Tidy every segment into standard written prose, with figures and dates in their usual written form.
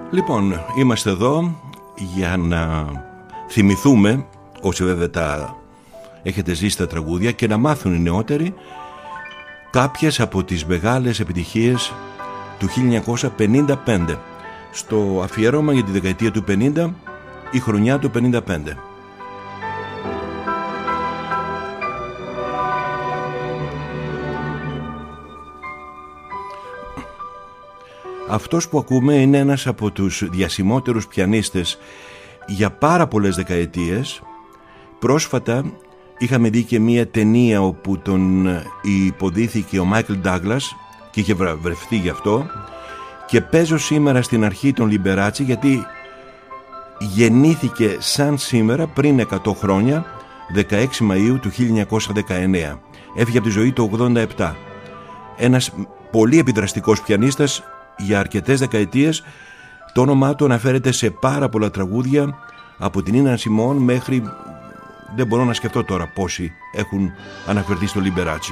Λοιπόν, είμαστε εδώ για να θυμηθούμε, όσοι βέβαια τα έχετε ζήσει τα τραγούδια, και να μάθουν οι νεότεροι κάποιες από τις μεγάλες επιτυχίες του 1955. Στο αφιέρωμα για τη δεκαετία του 50, η χρονιά του 55. Αυτός που ακούμε είναι ένας από τους διασημότερους πιανίστες για πάρα πολλές δεκαετίες. Πρόσφατα είχαμε δει και μία ταινία όπου τον υποδίθηκε ο Μάικλ Ντάγκλας και είχε βρεφτεί γι' αυτό, και παίζω σήμερα στην αρχή τον Λιμπεράτσι γιατί γεννήθηκε σαν σήμερα πριν 100 χρόνια, 16 Μαΐου του 1919. Έφυγε από τη ζωή το 87. Ένας πολύ επιδραστικός πιανίστας για αρκετές δεκαετίες. Το όνομά του αναφέρεται σε πάρα πολλά τραγούδια, από την Νίνα Σιμών μέχρι, δεν μπορώ να σκεφτώ τώρα πόσοι έχουν αναφερθεί στο Λιμπεράτσι.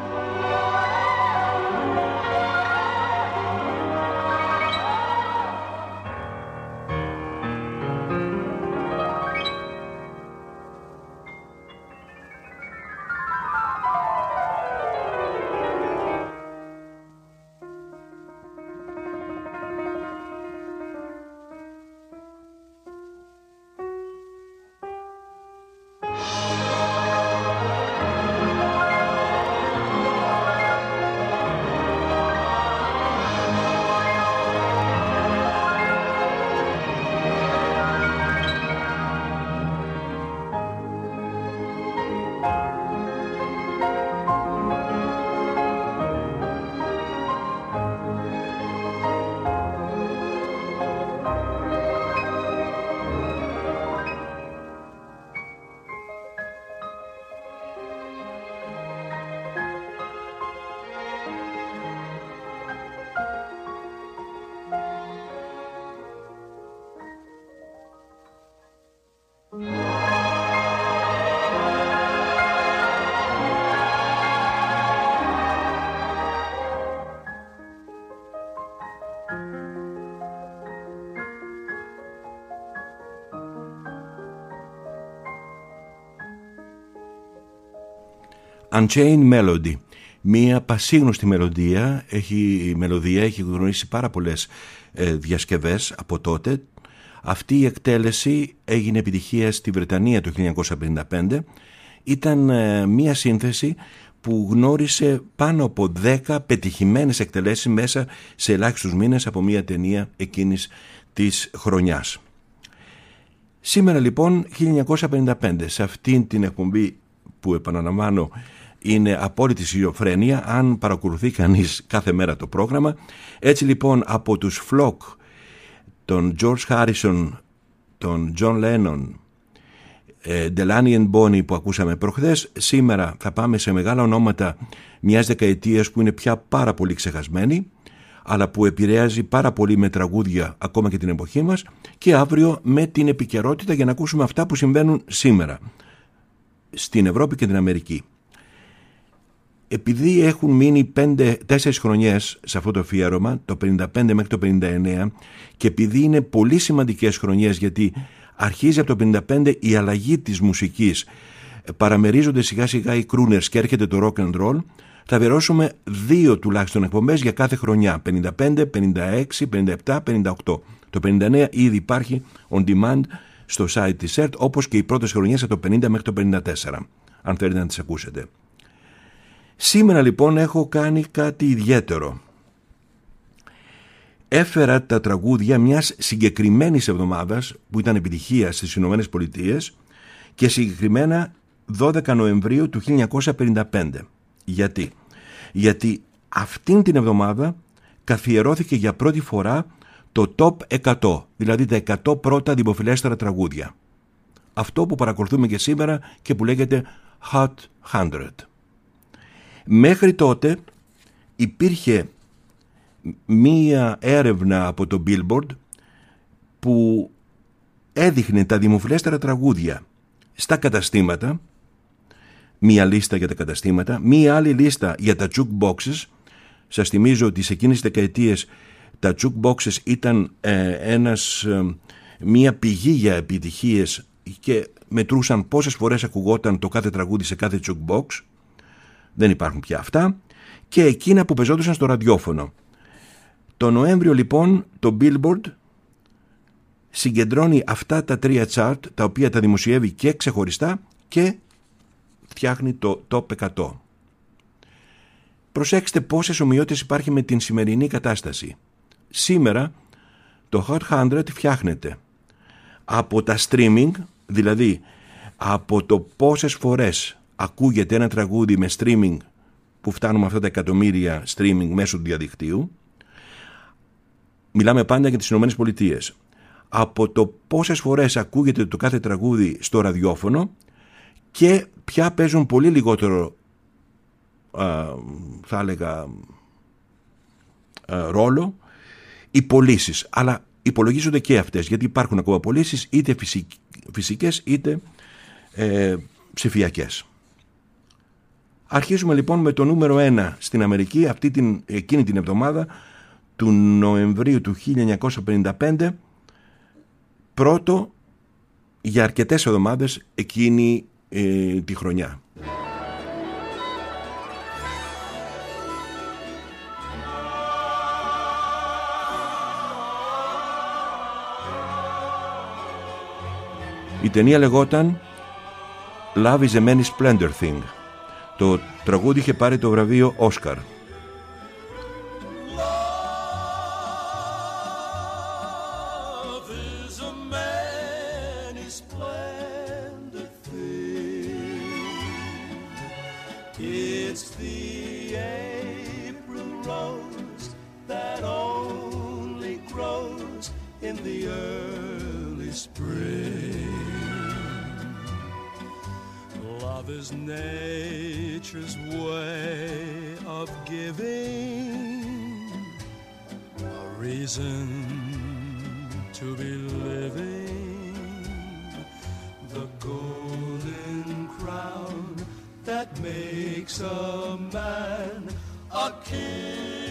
Unchained Melody, μία πασίγνωστη μελωδία, έχει γνωρίσει πάρα πολλές διασκευές από τότε. Αυτή η εκτέλεση έγινε επιτυχία στη Βρετανία το 1955. Ήταν μία σύνθεση που γνώρισε πάνω από 10 πετυχημένες εκτελέσεις μέσα σε ελάχιστους μήνες από μία ταινία εκείνης της χρονιάς. Σήμερα λοιπόν 1955, σε αυτήν την εκπομπή που επαναλαμβάνω είναι απόλυτη σχιζοφρένεια αν παρακολουθεί κανείς κάθε μέρα το πρόγραμμα. Έτσι λοιπόν από τους Flock, τον George Harrison, τον John Lennon, Delaney and Bonnie που ακούσαμε προχθές, σήμερα θα πάμε σε μεγάλα ονόματα μιας δεκαετίας που είναι πια πάρα πολύ ξεχασμένη, αλλά που επηρεάζει πάρα πολύ με τραγούδια ακόμα και την εποχή μας, και αύριο με την επικαιρότητα για να ακούσουμε αυτά που συμβαίνουν σήμερα στην Ευρώπη και την Αμερική. Επειδή έχουν μείνει 4 χρονιές σε αυτό το αφιέρωμα, το 55 μέχρι το 59, και επειδή είναι πολύ σημαντικές χρονιές γιατί αρχίζει από το 55 η αλλαγή της μουσικής, παραμερίζονται σιγά σιγά οι crooners και έρχεται το rock and roll, θα αφιερώσουμε 2 τουλάχιστον εκπομπές για κάθε χρονιά, 55, 56, 57, 58. Το 59 ήδη υπάρχει on demand στο site της ΕΡΤ, όπως και οι πρώτες χρονιές από το 50 μέχρι το 54, αν θέλετε να τις ακούσετε. Σήμερα λοιπόν έχω κάνει κάτι ιδιαίτερο. Έφερα τα τραγούδια μιας συγκεκριμένης εβδομάδας που ήταν επιτυχία στις Ηνωμένες Πολιτείες, και συγκεκριμένα 12 Νοεμβρίου του 1955. Γιατί αυτήν την εβδομάδα καθιερώθηκε για πρώτη φορά το Top 100, δηλαδή τα 100 πρώτα δημοφιλέστερα τραγούδια. Αυτό που παρακολουθούμε και σήμερα και που λέγεται Hot 100. Μέχρι τότε υπήρχε μία έρευνα από το Billboard που έδειχνε τα δημοφιλέστερα τραγούδια στα καταστήματα, μία λίστα για τα καταστήματα, μία άλλη λίστα για τα jukeboxes. Σας θυμίζω ότι σε εκείνες τις δεκαετίες τα jukeboxes ήταν μία πηγή για επιτυχίες και μετρούσαν πόσες φορές ακουγόταν το κάθε τραγούδι σε κάθε jukebox. Δεν υπάρχουν πια αυτά. Και εκείνα που πεζόντουσαν στο ραδιόφωνο. Το Νοέμβριο λοιπόν το Billboard συγκεντρώνει αυτά τα 3 chart, τα οποία τα δημοσιεύει και ξεχωριστά και φτιάχνει το Top 100. Προσέξτε πόσες ομοιότητες υπάρχει με την σημερινή κατάσταση. Σήμερα το Hot 100 φτιάχνεται από τα streaming, δηλαδή από το πόσες φορές ακούγεται ένα τραγούδι με streaming, που φτάνουμε αυτά τα εκατομμύρια streaming μέσω του διαδικτύου. Μιλάμε πάντα για τις Ηνωμένες Πολιτείες. Από το πόσες φορές ακούγεται το κάθε τραγούδι στο ραδιόφωνο και πια παίζουν πολύ λιγότερο, θα έλεγα, ρόλο οι πωλήσεις. Αλλά υπολογίζονται και αυτές, γιατί υπάρχουν ακόμα πωλήσεις, είτε φυσικές είτε ψηφιακές. Αρχίζουμε λοιπόν με το νούμερο 1 στην Αμερική εκείνη την εβδομάδα του Νοεμβρίου του 1955, πρώτο για αρκετές εβδομάδες εκείνη τη χρονιά. Η ταινία λεγόταν Love is a Many Splendor Thing. Το τραγούδι είχε πάρει το βραβείο Όσκαρ. Is nature's way of giving a reason to be living, the golden crown that makes a man a king.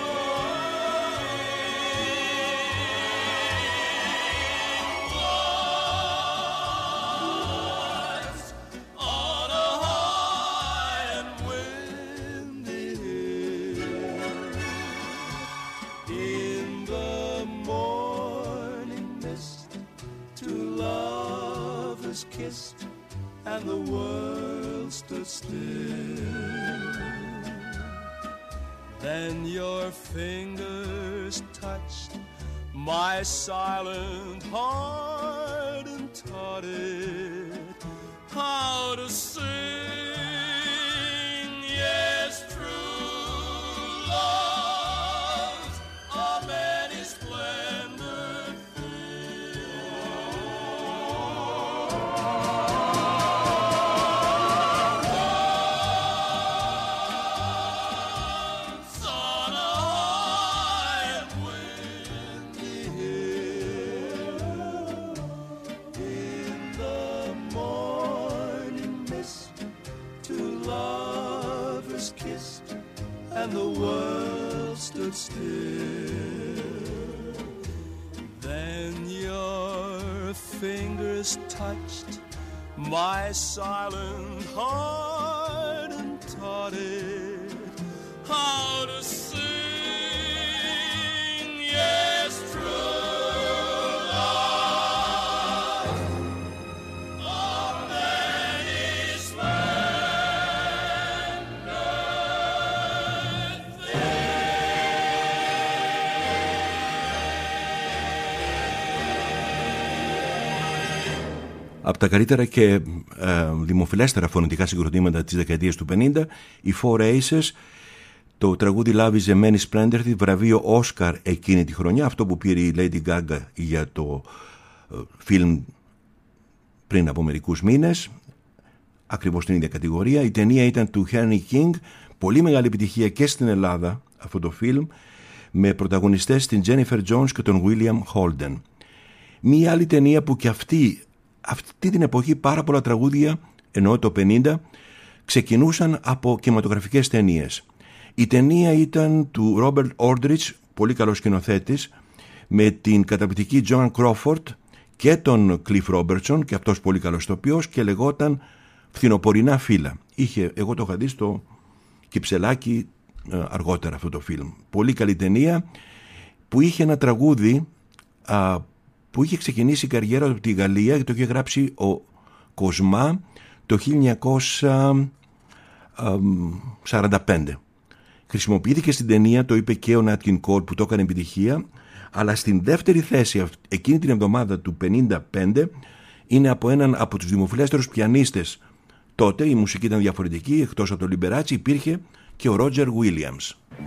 Kissed and the world stood still. Then your fingers touched my silent heart and taught it how to sing. Yes, true love, a many splendor thing. And the world stood still. Then your fingers touched my silent heart and taught it how to sing. Yes, true love, a many Από τα καλύτερα και δημοφιλέστερα φωνητικά συγκροτήματα της δεκαετίας του 50, οι Four Aces, το τραγούδι Love is a Many Splendor, βραβείο Όσκαρ εκείνη τη χρονιά, αυτό που πήρε η Lady Gaga για το φιλμ πριν από μερικούς μήνες, ακριβώς στην ίδια κατηγορία. Η ταινία ήταν του Henry King, πολύ μεγάλη επιτυχία και στην Ελλάδα αυτό το φιλμ, με πρωταγωνιστές την Jennifer Jones και τον William Holden. Μία άλλη ταινία που και αυτή την εποχή πάρα πολλά τραγούδια, εννοώ το 50, ξεκινούσαν από κινηματογραφικές ταινίες. Η ταινία ήταν του Robert Aldrich, πολύ καλός σκηνοθέτης, με την καταπληκτική Joan Crawford και τον Cliff Robertson, και αυτός πολύ καλός ηθοποιός, και λεγόταν Φθινοπορεινά φύλλα. Εγώ το είχα δει στο Κυψελάκι αργότερα αυτό το φιλμ. Πολύ καλή ταινία, που είχε ένα τραγούδι που είχε ξεκινήσει η καριέρα από τη Γαλλία και το είχε γράψει ο Κοσμά το 1945. Χρησιμοποιήθηκε στην ταινία, το είπε και ο Nat King Cole που το έκανε επιτυχία, αλλά στην δεύτερη θέση εκείνη την εβδομάδα του 1955 είναι από έναν από τους δημοφιλέστερους πιανίστες τότε. Η μουσική ήταν διαφορετική, εκτός από το Liberace υπήρχε και ο Roger Williams.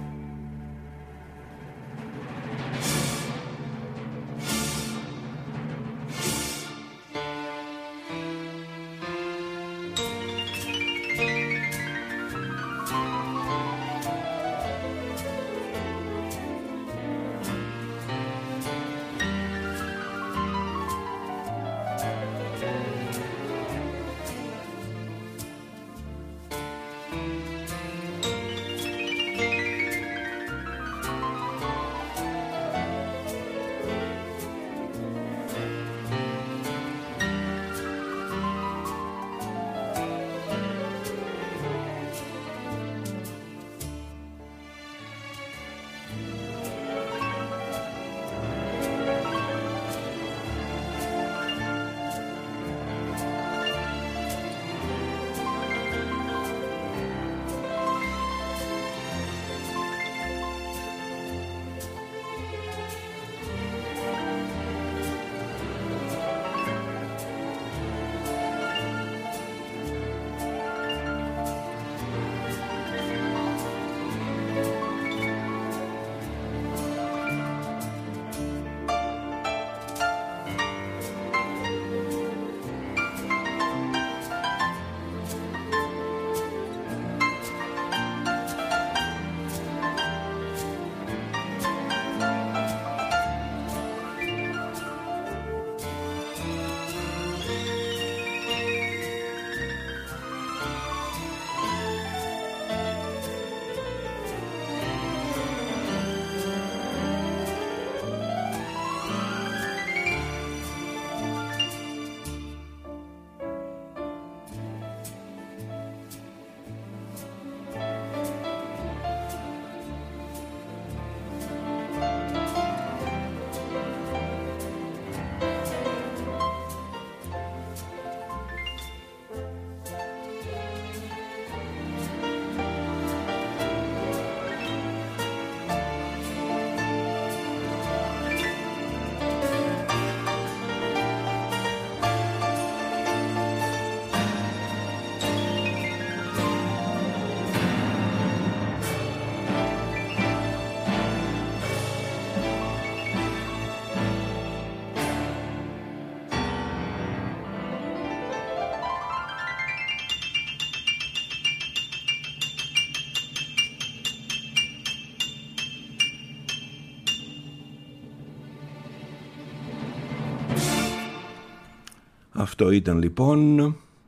Αυτό ήταν λοιπόν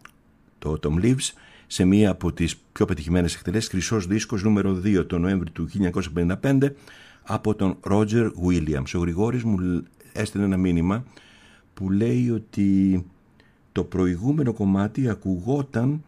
το Autumn Leaves σε μία από τις πιο πετυχημένες εκτελέσεις, χρυσός δίσκος νούμερο 2 το Νοέμβρη του 1955 από τον Roger Williams. Ο Γρηγόρης μου έστειλε ένα μήνυμα που λέει ότι το προηγούμενο κομμάτι ακουγόταν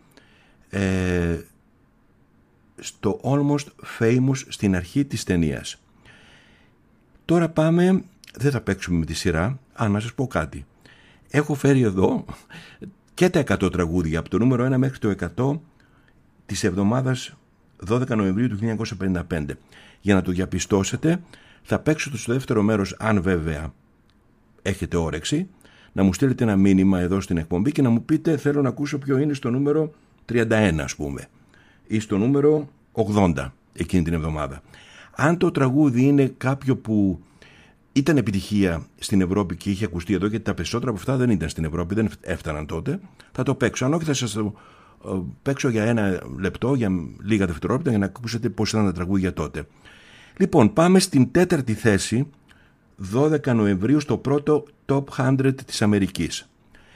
στο Almost Famous στην αρχή της ταινίας. Τώρα πάμε, δεν θα παίξουμε με τη σειρά, να σας πω κάτι. Έχω φέρει εδώ και τα 100 τραγούδια από το νούμερο 1 μέχρι το 100 της εβδομάδας 12 Νοεμβρίου του 1955. Για να το διαπιστώσετε θα παίξω το στο δεύτερο μέρος, αν βέβαια έχετε όρεξη, να μου στείλετε ένα μήνυμα εδώ στην εκπομπή και να μου πείτε θέλω να ακούσω ποιο είναι στο νούμερο 31 ας πούμε ή στο νούμερο 80 εκείνη την εβδομάδα. Αν το τραγούδι είναι κάποιο που ήταν επιτυχία στην Ευρώπη και είχε ακουστεί εδώ, γιατί τα περισσότερα από αυτά δεν ήταν στην Ευρώπη, δεν έφταναν τότε, θα το παίξω. Αν όχι θα σας το παίξω για ένα λεπτό, για λίγα δευτερόλεπτα, για να ακούσετε πώς ήταν τα τραγούδια τότε. Λοιπόν, πάμε στην τέταρτη θέση, 12 Νοεμβρίου, στο πρώτο Top 100 της Αμερικής.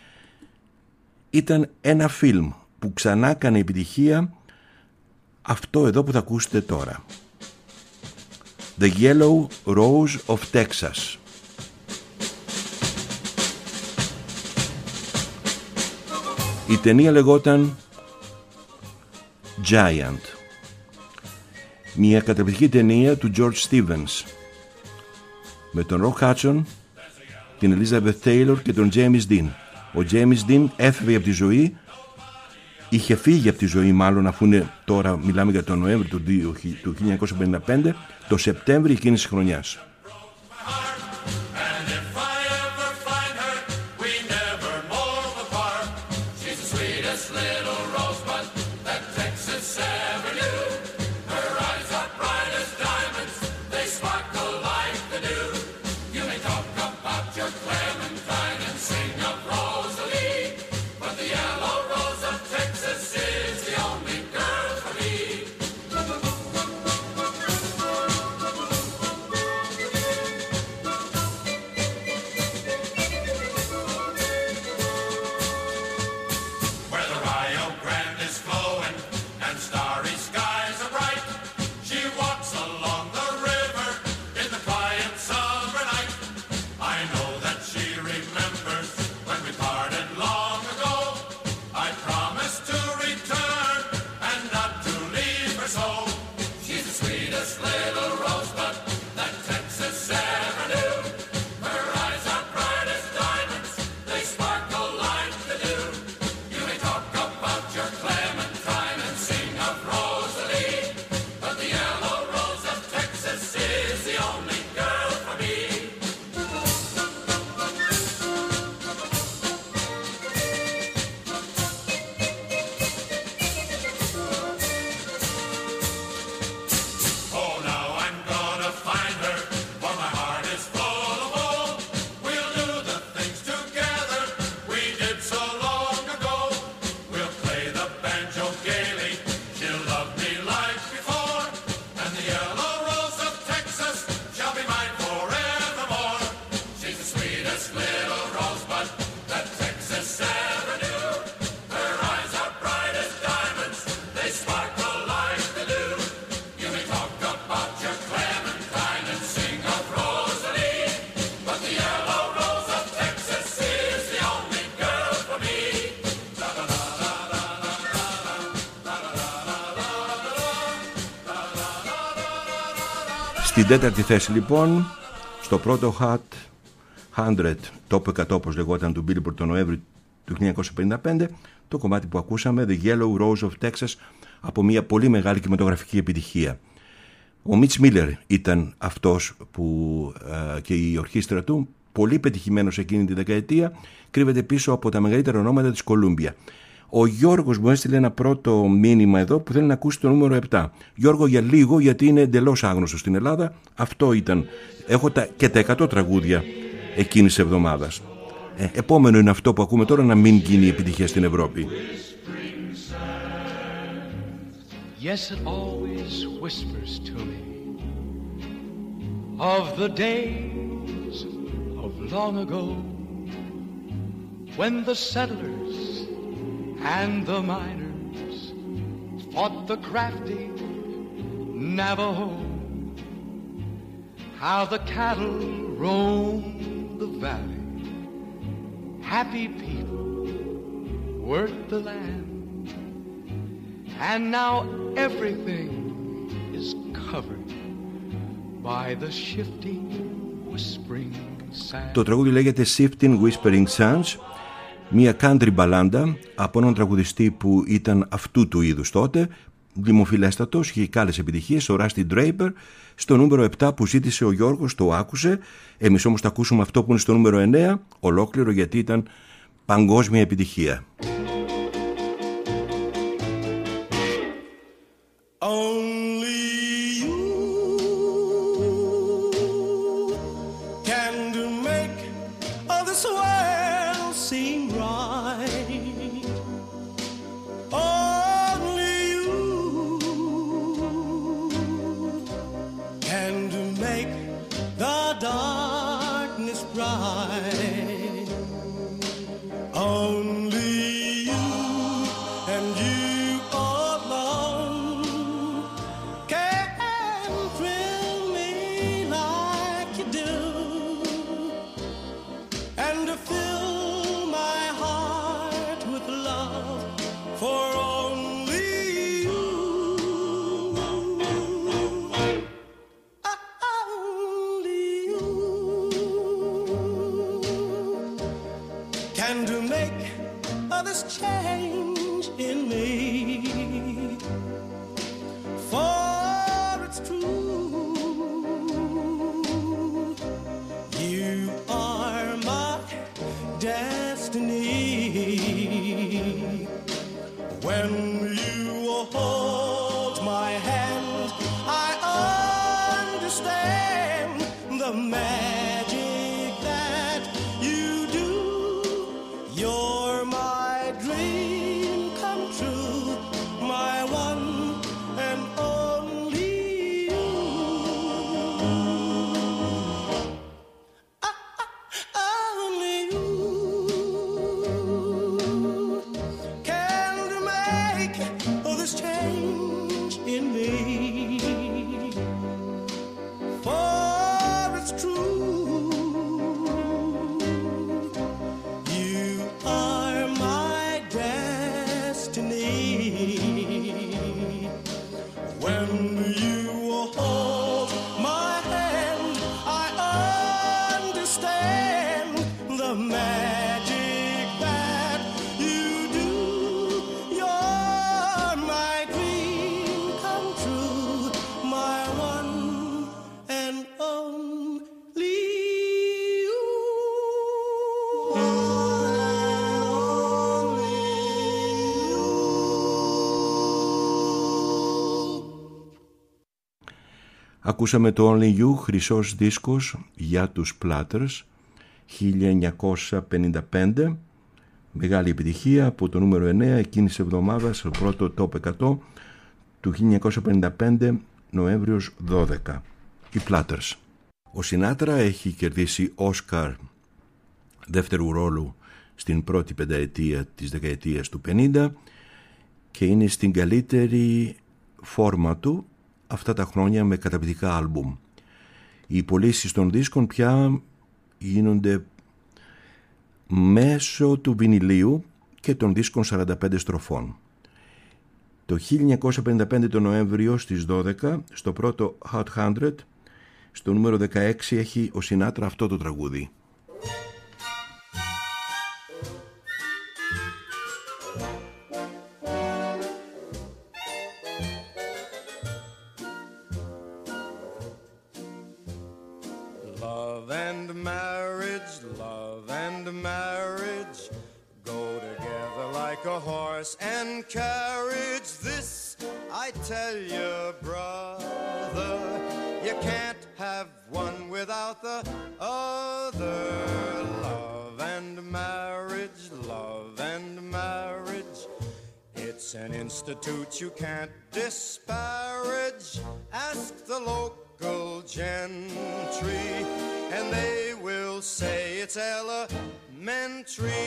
Ήταν ένα φιλμ που ξανά έκανε επιτυχία, αυτό εδώ που θα ακούσετε τώρα. The Yellow Rose of Texas. Η ταινία λεγόταν Giant, μια καταπληκτική ταινία του George Stevens με τον Rock Hudson, την Elizabeth Taylor και τον James Dean. Ο James Dean έφευγε από τη ζωή, είχε φύγει από τη ζωή μάλλον, αφού είναι, τώρα μιλάμε για τον Νοέμβριο του 1955, το Σεπτέμβριο εκείνης της χρονιάς. Στην τέταρτη θέση λοιπόν, στο πρώτο Hot 100, Top 100 όπως λεγόταν του Billboard το Νοέμβριο του 1955, το κομμάτι που ακούσαμε, The Yellow Rose of Texas, από μια πολύ μεγάλη κινηματογραφική επιτυχία. Ο Μιτς Μίλλερ ήταν αυτός που και η ορχήστρα του, πολύ πετυχημένος εκείνη τη δεκαετία, κρύβεται πίσω από τα μεγαλύτερα ονόματα της Κολούμπια. Ο Γιώργος μου έστειλε ένα πρώτο μήνυμα εδώ που θέλει να ακούσει το νούμερο 7. Γιώργο, για λίγο, γιατί είναι εντελώς άγνωστο στην Ελλάδα. Αυτό ήταν. Έχω και τα 100 τραγούδια εκείνης της εβδομάδας. Επόμενο είναι αυτό που ακούμε τώρα, να μην γίνει επιτυχία στην Ευρώπη. Yes, it always whispers to me of the days of long ago when the settlers and the miners fought the crafty Navajo. How the cattle roamed the valley, happy people worked the land, and now everything is covered by the shifting, whispering sand. Το τραγούδι λέγεται Shifting Whispering Sands, μια country μπαλάντα από έναν τραγουδιστή που ήταν αυτού του είδους τότε, δημοφιλέστατος, είχε και άλλες επιτυχίες, ο Rusty Draper. Στο νούμερο 7 που ζήτησε ο Γιώργος το άκουσε, εμείς όμως θα ακούσουμε αυτό που είναι στο νούμερο 9 ολόκληρο, γιατί ήταν παγκόσμια επιτυχία. destiny. When you hold my hand, I understand the magic that you do. You're my dream come true, my one and only you. Only you can make this change in me. For it's true, you are my destiny. When you hold my hand, I understand the magic that you do. You're my dream come true, my one and only you. Ακούσαμε το Only You, χρυσός δίσκος για τους Platters, 1955, μεγάλη επιτυχία από το νούμερο 9 εκείνης της εβδομάδας, στο πρώτο top 100 του 1955, Νοέμβριος 12, οι Platters. Ο Σινάτρα έχει κερδίσει Όσκαρ δεύτερου ρόλου στην πρώτη πενταετία της δεκαετίας του 50 και είναι στην καλύτερη φόρμα του αυτά τα χρόνια με καταπληκτικά άλμπουμ. Οι πωλήσεις των δίσκων πια γίνονται μέσω του βινιλίου και των δίσκων 45 στροφών. Το 1955 το Νοέμβριο στις 12, στο πρώτο Hot 100, στο νούμερο 16 έχει ο Σινάτρα αυτό το τραγούδι. Love and marriage go together like a horse and carriage. This I tell you, brother, you can't have one without the other. Love and marriage, it's an institute you can't disparage. Ask the local gentry and they will say it's elementary.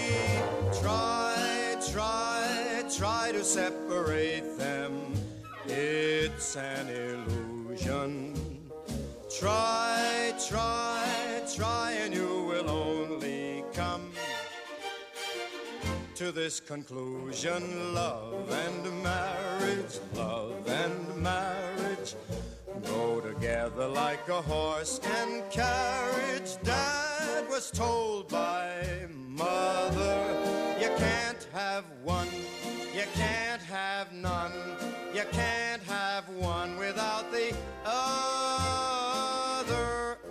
Try to separate them. It's an illusion. Try and you will only come to this conclusion. Love and marriage go together like a horse and carriage. Dad was told by mother, you can't have one, you can't have none, you can't have one without the other.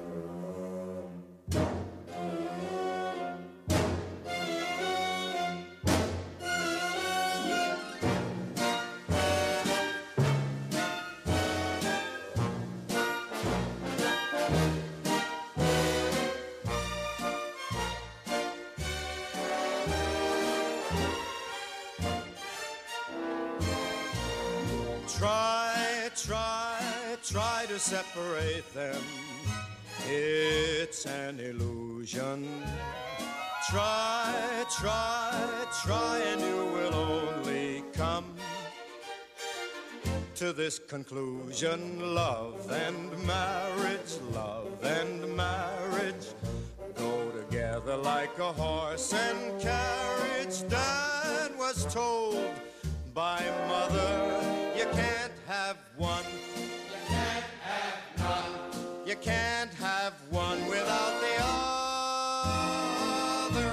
Try to separate them. It's an illusion. Try and you will only come to this conclusion. Love and marriage go together like a horse and carriage. Dad was told by mother, you can't have one, you can't have none, you can't have one without the other.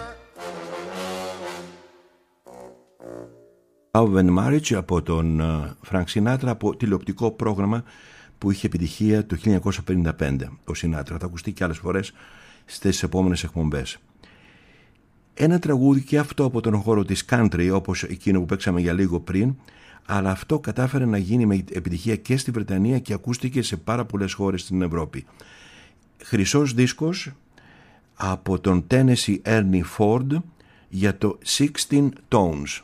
Love and Marriage από τον Frank Sinatra, από τηλεοπτικό πρόγραμμα που είχε επιτυχία το 1955. Ο Sinatra θα ακουστεί και άλλες φορές στις επόμενες εκπομπές. Ένα τραγούδι και αυτό από τον χώρο της country, όπως εκείνο που παίξαμε για λίγο πριν, αλλά αυτό κατάφερε να γίνει με επιτυχία και στη Βρετανία και ακούστηκε σε πάρα πολλές χώρες στην Ευρώπη. Χρυσός δίσκος από τον Tennessee Ernie Ford για το 16 Tones.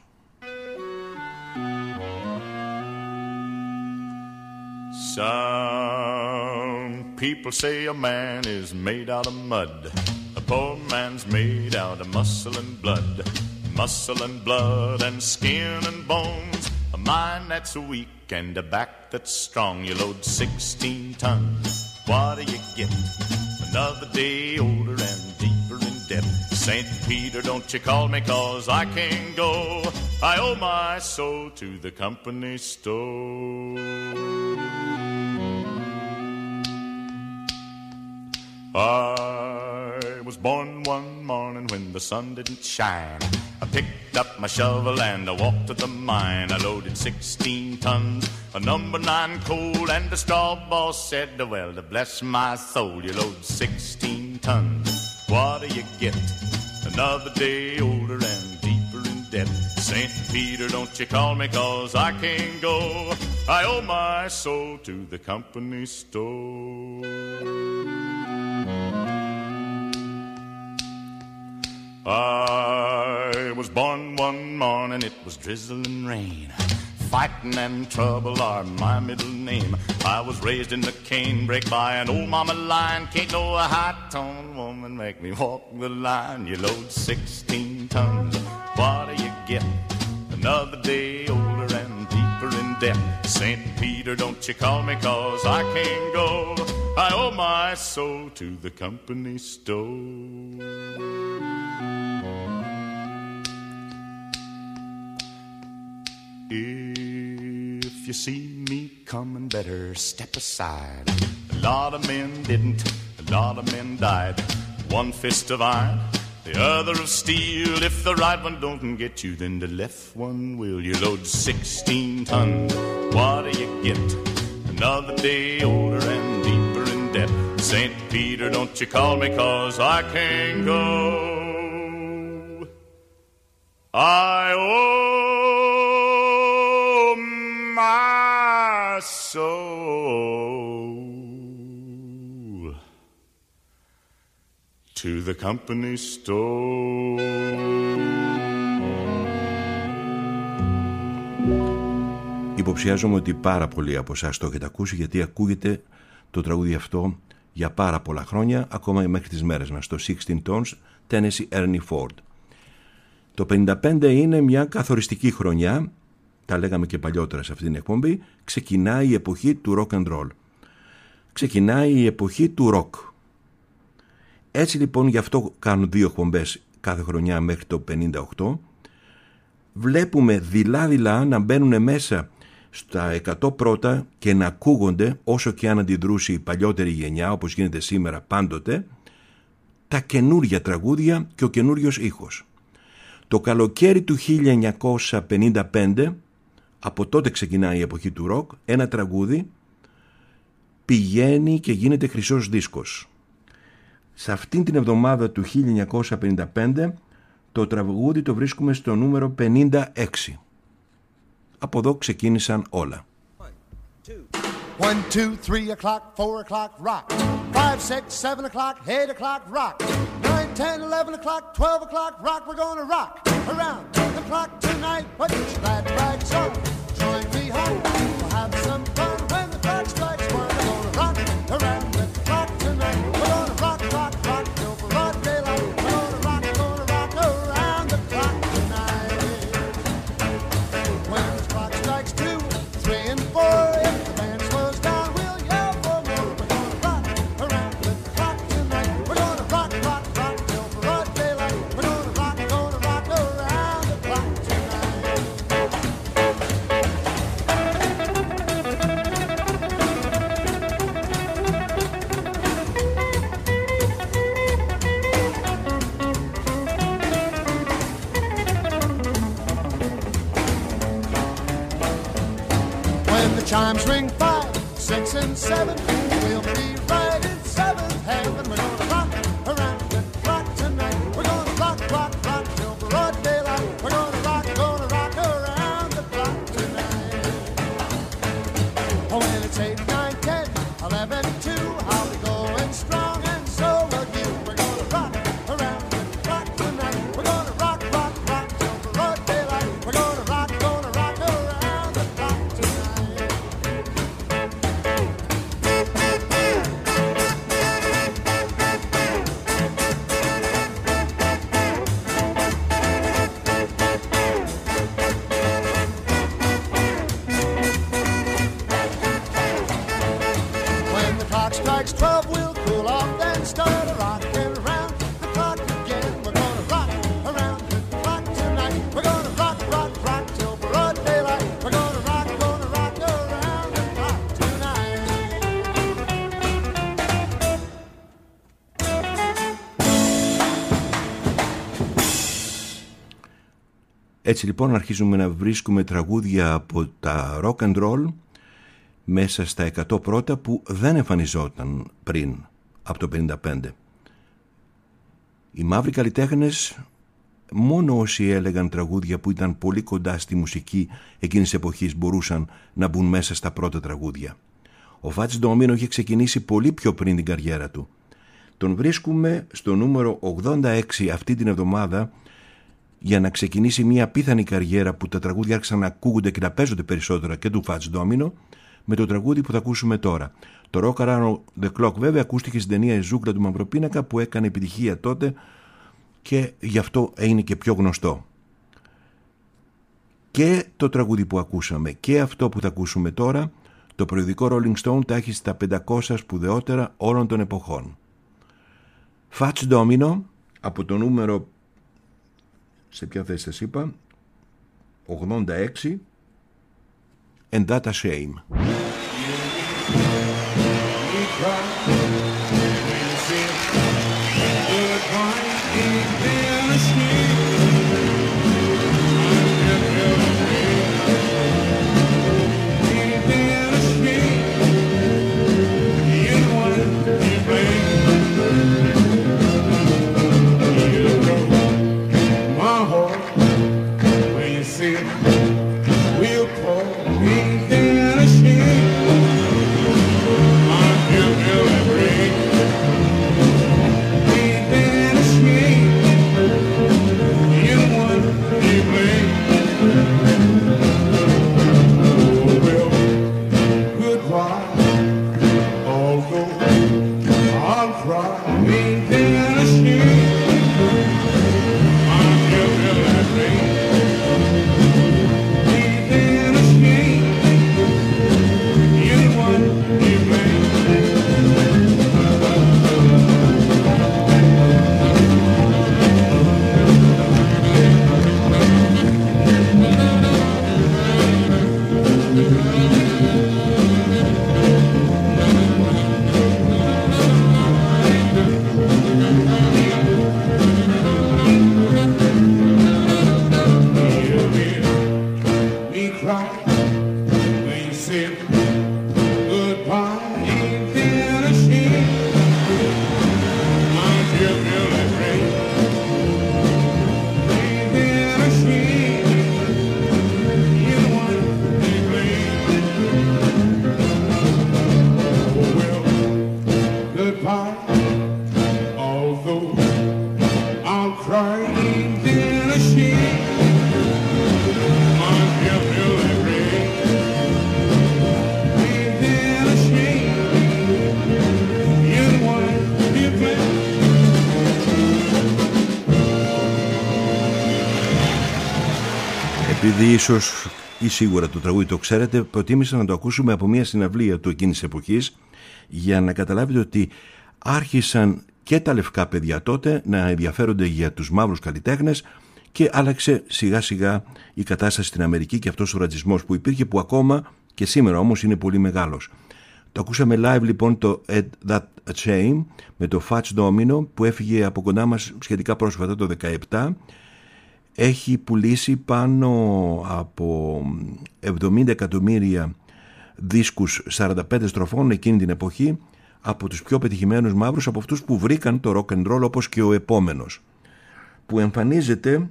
Some people say a man is made out of mud. A poor man's made out of muscle and blood. Muscle and blood and skin and bones. A mind that's weak and a back that's strong. You load 16 tons. What do you get? Another day older and deeper in debt. St. Peter, don't you call me 'cause I can't go. I owe my soul to the company store. I was born one morning when the sun didn't shine. I picked up my shovel and I walked to the mine. I loaded 16 tons of number 9 coal, and the straw boss said, well, to bless my soul, you load 16 tons. What do you get? Another day older and deeper in debt. St. Peter, don't you call me 'cause I can't go. I owe my soul to the company store. I was born one morning, it was drizzling rain. Fighting and trouble are my middle name. I was raised in the canebrake by an old mama line. Can't no high-toned woman make me walk the line. You load 16 tons, what do you get? Another day older and deeper in debt. St. Peter, don't you call me 'cause I can't go. I owe my soul to the company store. If you see me coming, better step aside. A lot of men didn't, a lot of men died. One fist of iron, the other of steel. If the right one don't get you, then the left one will. You load 16 tons, what do you get? Another day older and deeper in debt. St. Peter, don't you call me 'cause I can't go. I owe my soul to the company store. Υποψιάζομαι ότι πάρα πολλοί από εσάς το έχετε ακούσει, γιατί ακούγεται το τραγούδι αυτό για πάρα πολλά χρόνια, ακόμα μέχρι τις μέρες μας, το 16 Tones, Tennessee Ernie Ford. Το 55 είναι μια καθοριστική χρονιά, τα λέγαμε και παλιότερα σε αυτήν την εκπομπή. Ξεκινάει η εποχή του rock and roll. Ξεκινάει η εποχή του rock. Έτσι λοιπόν, γι' αυτό κάνουν 2 εκπομπές κάθε χρονιά μέχρι το 58. Βλέπουμε δειλά-δειλά να μπαίνουν μέσα στα 100 πρώτα και να ακούγονται, όσο και αν αντιδρούσε η παλιότερη γενιά, όπως γίνεται σήμερα πάντοτε, τα καινούργια τραγούδια και ο καινούριος ήχος. Το καλοκαίρι του 1955, από τότε ξεκινάει η εποχή του ροκ, ένα τραγούδι πηγαίνει και γίνεται χρυσός δίσκος. Σε αυτήν την εβδομάδα του 1955 το τραγούδι το βρίσκουμε στο νούμερο 56. Από εδώ ξεκίνησαν όλα. 1, 2, 3 o'clock, 4 o'clock, rock. 5, 6, 7 o'clock, 8 o'clock, rock. 9, 10, 11 o'clock, 12 o'clock, rock. We're gonna rock around the clock tonight. Put your glad rags on, join me home. We'll have some fun when the clock strikes 1. We're gonna rock around the clock tonight. We're gonna rock, rock, rock till broad daylight. We're gonna rock around the clock tonight. When the clock strikes 2, 3 and 4, if the band slows down, we'll yell for more. We're gonna rock around the clock tonight. We're gonna rock, rock, rock till broad daylight. We're gonna rock around the clock tonight. When the chimes ring 5, 6 and 7, we'll be right in 7th heaven. We're gonna rock around the clock tonight. We're gonna rock, rock, rock we'll cool off, then start rocking around the clock again. We're gonna rock around the clock tonight. We're gonna rock, rock, rock till broad daylight. We're gonna rock around the clock tonight. Έτσι λοιπόν αρχίζουμε να βρίσκουμε τραγούδια από τα rock and roll μέσα στα 100 πρώτα που δεν εμφανιζόταν πριν από το 55. Οι μαύροι καλλιτέχνες, μόνο όσοι έλεγαν τραγούδια που ήταν πολύ κοντά στη μουσική εκείνης εποχής μπορούσαν να μπουν μέσα στα πρώτα τραγούδια. Ο Fats Domino είχε ξεκινήσει πολύ πιο πριν την καριέρα του. Τον βρίσκουμε στο νούμερο 86 αυτή την εβδομάδα για να ξεκινήσει μια απίθανη καριέρα που τα τραγούδια άρχισαν να ακούγονται και να παίζονται περισσότερα και του Fats Domino, με το τραγούδι που θα ακούσουμε τώρα. Το Rock Around the Clock βέβαια ακούστηκε στην ταινία «Η Ζούγκλα του Μαυροπίνακα» που έκανε επιτυχία τότε και γι' αυτό είναι και πιο γνωστό. Και το τραγούδι που ακούσαμε και αυτό που θα ακούσουμε τώρα, το περιοδικό Rolling Stone τα έχει στα 500 σπουδαιότερα όλων των εποχών. Fats Domino από το νούμερο, σε ποια θέση σας είπα, 86, And That a Shame. Επειδή ίσως ή σίγουρα το τραγούδι το ξέρετε, προτίμησα να το ακούσουμε από μια συναυλία του εκείνης εποχής για να καταλάβετε ότι άρχισαν και τα λευκά παιδιά τότε να ενδιαφέρονται για τους μαύρους καλλιτέχνες και άλλαξε σιγά σιγά η κατάσταση στην Αμερική και αυτός ο ρατσισμός που υπήρχε, που ακόμα και σήμερα όμως είναι πολύ μεγάλος. Το ακούσαμε live λοιπόν το And That a Shame με το Fats Domino που έφυγε από κοντά μας σχετικά πρόσφατα το 2017. Έχει πουλήσει πάνω από 70 εκατομμύρια δίσκους 45 στροφών εκείνη την εποχή, από τους πιο πετυχημένους μαύρους, από αυτούς που βρήκαν το rock and roll, όπως και ο επόμενος, που εμφανίζεται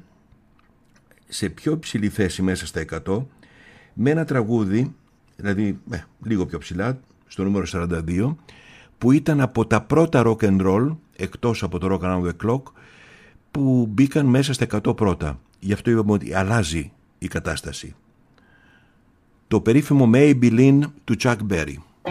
σε πιο υψηλή θέση μέσα στα 100 με ένα τραγούδι, δηλαδή λίγο πιο ψηλά, στο νούμερο 42, που ήταν από τα πρώτα rock and roll, εκτός από το Rock Around the Clock, που μπήκαν μέσα στα 100 πρώτα. Γι' αυτό είπαμε ότι αλλάζει η κατάσταση. Το περίφημο Maybelline του Chuck Berry.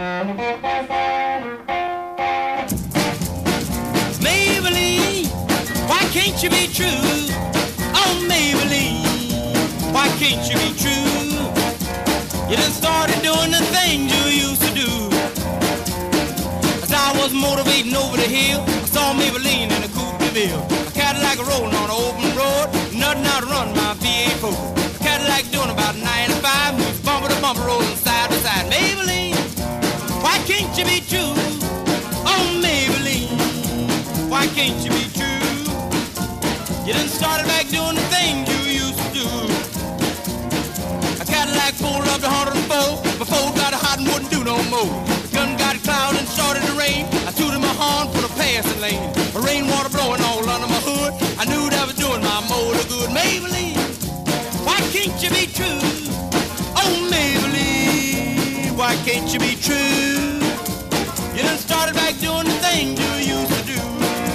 Maybelline, why can't you be true? Oh Maybelline, why can't you be true? You done started doing the things you used to do. As I was was motivating over the hill. I saw Maybelline in a Coupe de Ville. A Cadillac rolling on an open road, nothing out to run my V8 4. A Cadillac doing about 95, moves bumper to bumper, rolling side to side. Maybelline, why can't you be true? Oh, Maybelline, why can't you be true? You done started back doing the things you used to do. A Cadillac pulled up to 104, before got hot and wouldn't do no more. The gun got cloud and started to rain. I tooted my horn for the passing lane. The rainwater blowing all under my hood. I knew that was doing my motor good. Maybelline, why can't you be true? Oh, Maybelline, why can't you be true? You done started back doing the things you used to do.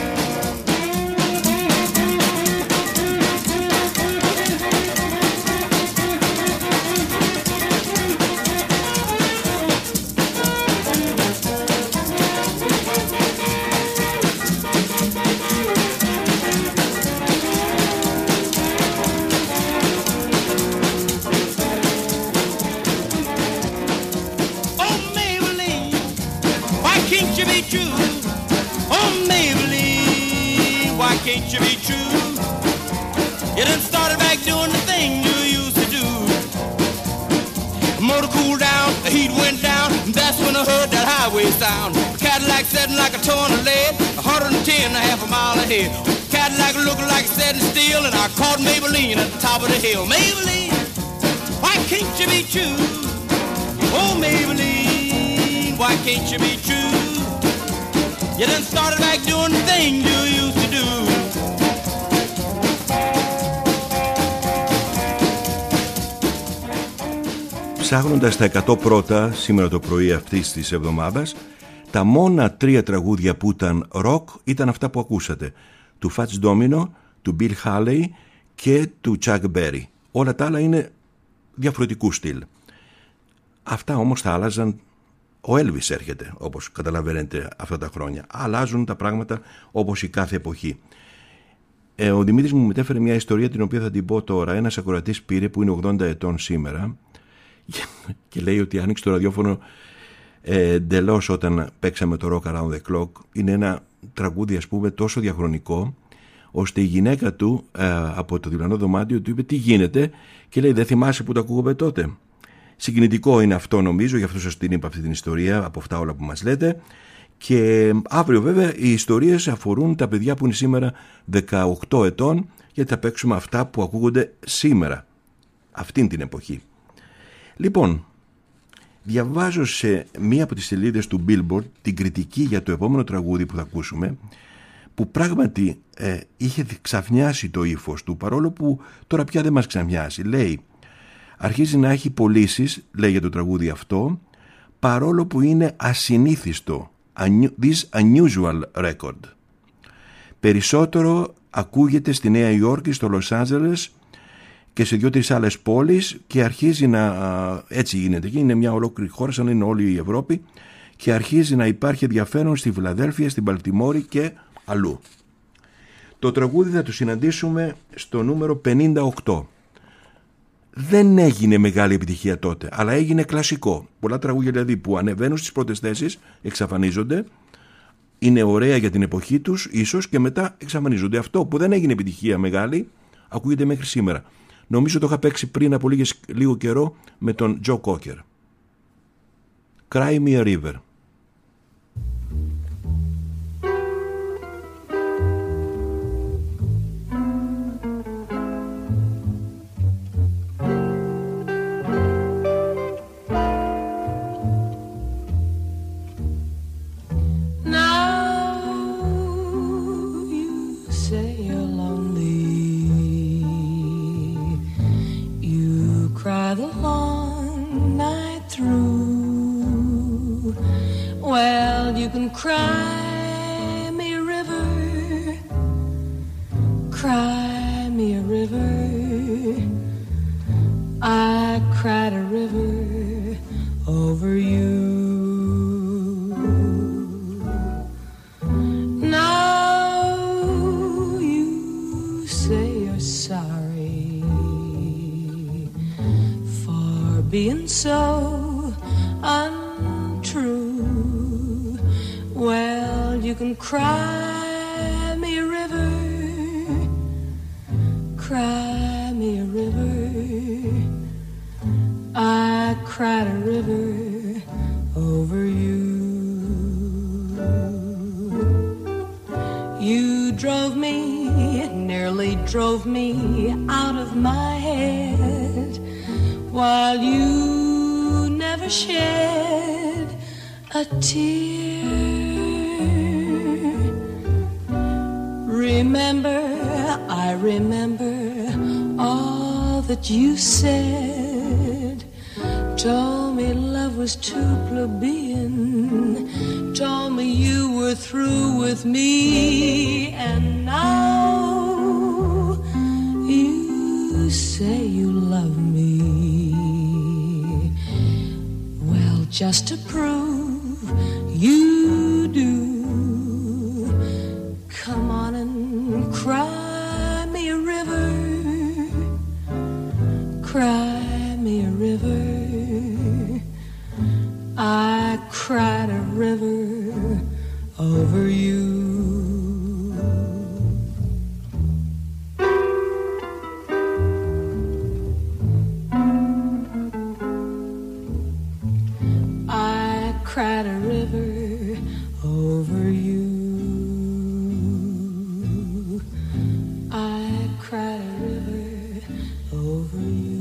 Can't you be true? You done started back doing the thing you used to do. The motor cooled down, the heat went down, and that's when I heard that highway sound. The Cadillac setting like a ton of lead, 110 and a half a mile ahead. The Cadillac looking like it's setting steel, and I caught Maybelline at the top of the hill. Maybelline, why can't you be true? Oh, Maybelline, why can't you be true? You done started back doing the thing you used to do. Ψάχνοντας τα 100 πρώτα σήμερα το πρωί αυτής της εβδομάδας, τα μόνα 3 τραγούδια που ήταν rock ήταν αυτά που ακούσατε, του Fats Domino, του Bill Haley και του Chuck Berry. Όλα τα άλλα είναι διαφορετικού στυλ. Αυτά όμως θα άλλαζαν. Ο Elvis έρχεται, όπως καταλαβαίνετε, αυτά τα χρόνια. Αλλάζουν τα πράγματα όπως η κάθε εποχή. Ο Δημήτρης μου μετέφερε μια ιστορία την οποία θα την πω τώρα. Ένας ακροατής πήρε που είναι 80 ετών σήμερα και λέει ότι άνοιξε το ραδιόφωνο εντελώς όταν παίξαμε το Rock Around the Clock. Είναι ένα τραγούδι, ας πούμε, τόσο διαχρονικό, ώστε η γυναίκα του από το διπλανό δωμάτιο του είπε τι γίνεται και λέει δεν θυμάσαι που το ακούγαμε τότε. Συγκινητικό είναι αυτό νομίζω, γι' αυτό σας την είπα αυτή την ιστορία από αυτά όλα που μας λέτε. Και αύριο βέβαια οι ιστορίες αφορούν τα παιδιά που είναι σήμερα 18 ετών, γιατί θα παίξουμε αυτά που ακούγονται σήμερα, αυτήν την εποχή. Λοιπόν, διαβάζω σε μία από τις σελίδες του Billboard την κριτική για το επόμενο τραγούδι που θα ακούσουμε, που πράγματι είχε ξαφνιάσει το ύφος του, παρόλο που τώρα πια δεν μας ξαφνιάσει. Λέει, αρχίζει να έχει πωλήσεις, λέει για το τραγούδι αυτό, παρόλο που είναι ασυνήθιστο, this unusual record. Περισσότερο ακούγεται στη Νέα Υόρκη, στο Λος Άντζελες και σε 2-3 άλλες πόλεις και αρχίζει να, έτσι γίνεται, και είναι μια ολόκληρη χώρα σαν είναι όλη η Ευρώπη, και αρχίζει να υπάρχει ενδιαφέρον στη Φιλαδέλφια, στην Μπαλτιμόρη και αλλού. Το τραγούδι θα το συναντήσουμε στο νούμερο 58. Δεν έγινε μεγάλη επιτυχία τότε, αλλά έγινε κλασικό. Πολλά τραγούδια δηλαδή που ανεβαίνουν στις πρώτες θέσεις, εξαφανίζονται, είναι ωραία για την εποχή τους ίσως και μετά εξαφανίζονται. Αυτό που δεν έγινε επιτυχία μεγάλη ακούγεται μέχρι σήμερα. Νομίζω το είχα παίξει πριν από λίγο καιρό με τον Τζο Κόκερ. Cry Me a River. Cry the long night through. Well, you can cry me a river, cry me a river. I cried a river over you. Now you say you're sorry being so untrue. Well, can cry me a river, cry me a river. I cried a river over you. You drove me, nearly drove me out of my head, while you never shed a tear. Remember, I remember all that you said. Told me love was too plebeian, told me you were through with me, and now you say you love me. Well, just to prove you do, come on and cry me a river, cry me a river. I cried a river over you. I cried a river over you. I cried a river over you.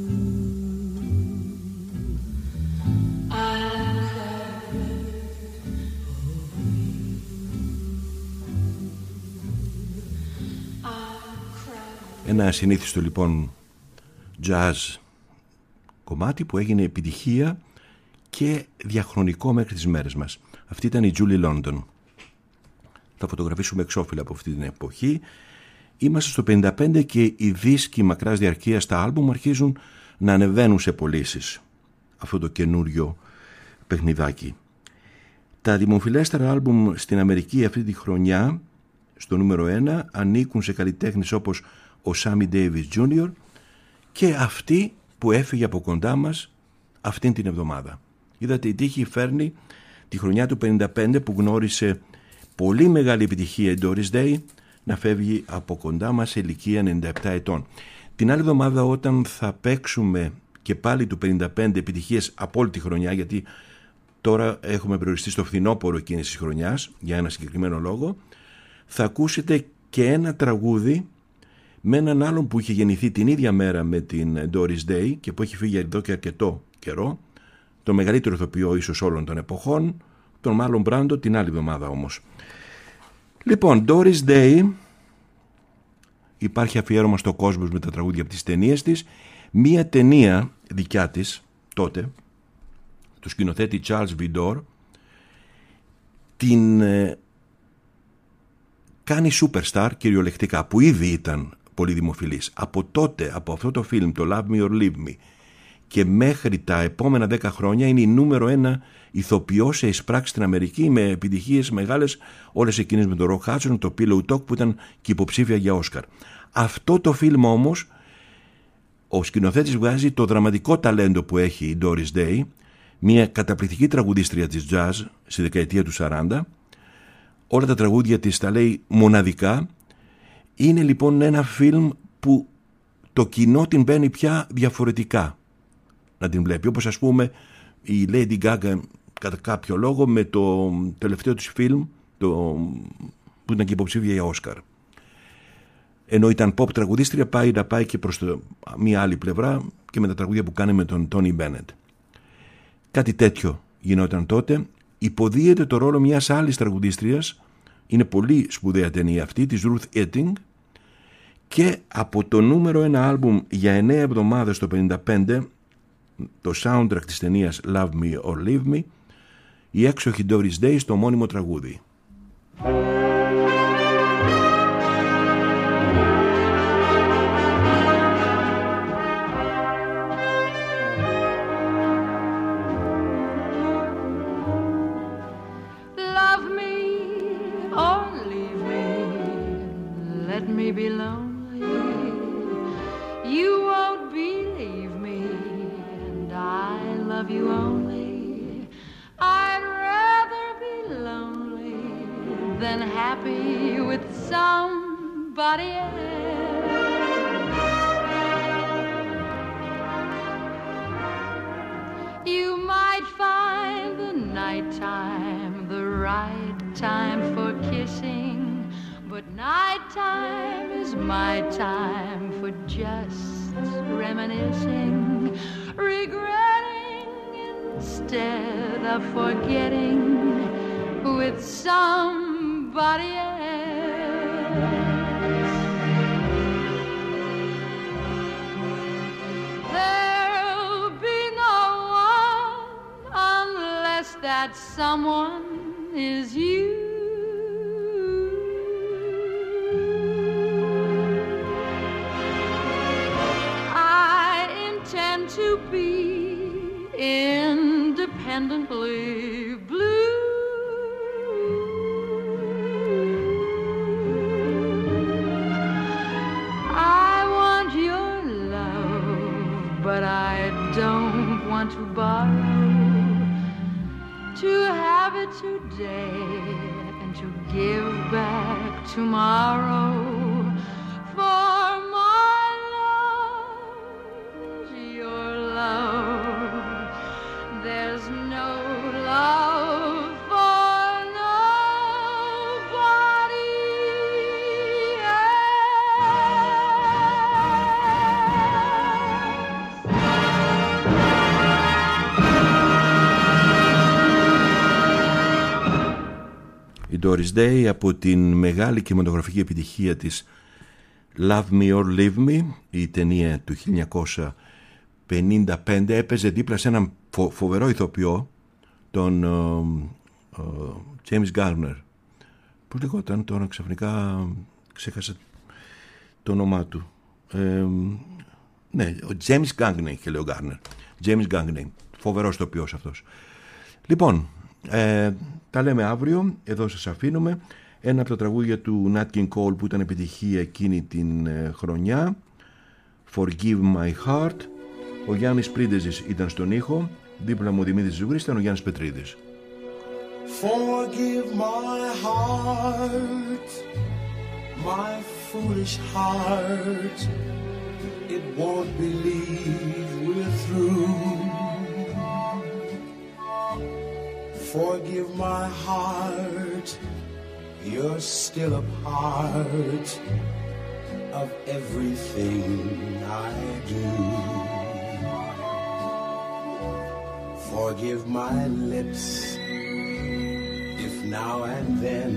Ένα ασυνήθιστο λοιπόν jazz κομμάτι που έγινε επιτυχία και διαχρονικό μέχρι τις μέρες μας. Αυτή ήταν η Julie London. Θα φωτογραφίσουμε εξώφυλλα από αυτή την εποχή. Είμαστε στο 55 και οι δίσκοι μακράς διαρκείας στα άλμπουμ αρχίζουν να ανεβαίνουν σε πωλήσεις. Αυτό το καινούριο παιχνιδάκι. Τα δημοφιλέστερα άλμπουμ στην Αμερική αυτή τη χρονιά, στο νούμερο 1, ανήκουν σε καλλιτέχνες όπως ο Sammy Davis Jr. και αυτή που έφυγε από κοντά μας αυτήν την εβδομάδα. Είδατε, η τύχη φέρνει τη χρονιά του 55 που γνώρισε πολύ μεγάλη επιτυχία η Doris Day να φεύγει από κοντά μας σε ηλικία 97 ετών. Την άλλη εβδομάδα, όταν θα παίξουμε και πάλι του 55 επιτυχίες από όλη τη χρονιά, γιατί τώρα έχουμε προοριστεί στο φθινόπωρο εκείνης της χρονιάς για ένα συγκεκριμένο λόγο, θα ακούσετε και ένα τραγούδι με έναν άλλον που είχε γεννηθεί την ίδια μέρα με την Doris Day και που έχει φύγει εδώ και αρκετό καιρό, το μεγαλύτερο ηθοποιό ίσως όλων των εποχών, τον Μάρλον Μπράντο, την άλλη εβδομάδα όμως. Λοιπόν, Doris Day, υπάρχει αφιέρωμα στο κόσμο με τα τραγούδια από τις ταινίες της. Μία ταινία δικιά της τότε, του σκηνοθέτη Charles Vidor, την κάνει superstar κυριολεκτικά, που ήδη ήταν πολύ δημοφιλής. Από τότε, από αυτό το φιλμ, το Love Me or Leave Me, και μέχρι τα επόμενα 10 χρόνια είναι η νούμερο 1 ηθοποιός σε εισπράξεις στην Αμερική, με επιτυχίες μεγάλες, όλες εκείνες με τον Rock Hudson, το Pillow Talk που ήταν και υποψήφια για Όσκαρ. Αυτό το φιλμ όμως, ο σκηνοθέτης βγάζει το δραματικό ταλέντο που έχει η Doris Day, μια καταπληκτική τραγουδίστρια της jazz στη δεκαετία του 40. Όλα τα τραγούδια της τα λέει μοναδικά. Είναι λοιπόν ένα φιλμ που το κοινό την μπαίνει πια διαφορετικά να την βλέπει. Όπως ας πούμε η Lady Gaga κατά κάποιο λόγο με το τελευταίο της φιλμ που ήταν και υποψήφια για Όσκαρ. Ενώ ήταν pop τραγουδίστρια, πάει να πάει και προς μια άλλη πλευρά και με τα τραγούδια που κάνει με τον Τόνι Μπένετ. Κάτι τέτοιο γινόταν τότε. Υποδίεται το ρόλο μιας άλλης τραγουδίστριας, είναι πολύ σπουδαία ταινία αυτή, της Ruth Etting, και από το νούμερο 1 άλμπουμ για 9 εβδομάδες το 55, το soundtrack της ταινίας Love Me or Leave Me, η έξοχη Doris Day στο μόνιμο τραγούδι. Be lonely, you won't believe me, and I love you only. I'd rather be lonely than happy with somebody else. You might find the nighttime the right time for kissing, but nighttime is my time for just reminiscing, regretting instead of forgetting with somebody else. There'll be no one unless that someone is you. I intend to be independently blue. I want your love, but I don't want to borrow. To have it today and to give back tomorrow. For my love is your love. There's no love for nobody Η Doris Day από την μεγάλη κινηματογραφική επιτυχία της Love Me or Leave Me, η ταινία του 1955, έπαιζε δίπλα σε έναν φοβερό ηθοποιό, τον James Garner. Πώς λεγόταν τώρα, ξαφνικά ξέχασα το όνομά του. Ναι, ο James Gagne και λέω Garner. James Gagne, φοβερός ηθοποιός αυτός. Λοιπόν, τα λέμε αύριο, εδώ σας αφήνουμε. Ένα από τα τραγούδια του Nat King Cole που ήταν επιτυχία εκείνη την χρονιά, Forgive My Heart. Ο Γιάννης Πρίντεζης ήταν στον ήχο, δίπλα μου ο Δημήτρης Ζουγρής, ήταν ο Γιάννης Πετρίδης. Forgive my heart, my foolish heart, it won't believe we're through. Forgive my heart, you're still a part of everything I do. Forgive my lips, if now and then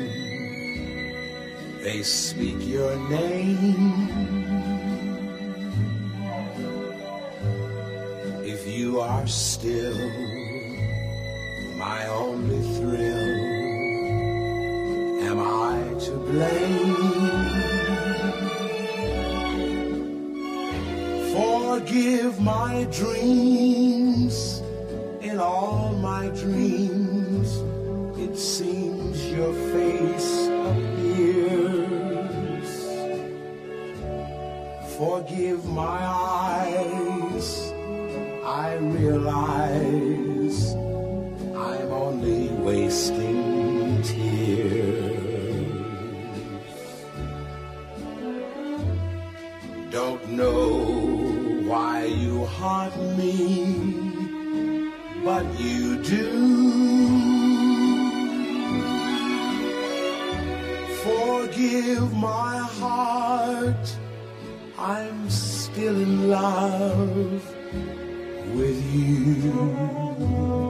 they speak your name. If you are still my only thrill, am I to blame? Forgive my dreams, in all my dreams it seems your face appears. Forgive my eyes, I realize I'm only wasting tears. Don't know why you haunt me, but you do. Forgive my heart, I'm still in love with you.